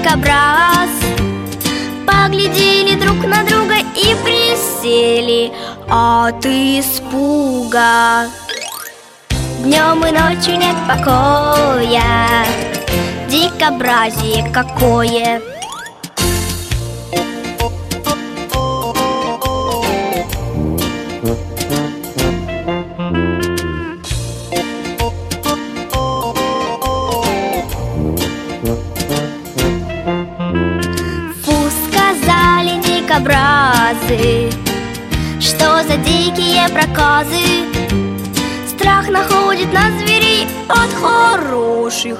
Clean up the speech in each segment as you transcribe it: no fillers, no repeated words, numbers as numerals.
дикобраз. Поглядели друг на друга и присели от испуга. Днем и ночью нет покоя, дикобразие какое. Дикобразы, что за дикие проказы? Страх находит на зверей от хороших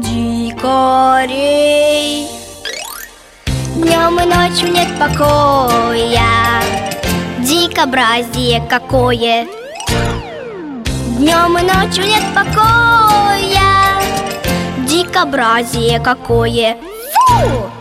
дикарей. Днем и ночью нет покоя, дикобразие какое. Днем и ночью нет покоя, дикобразие какое. Фу!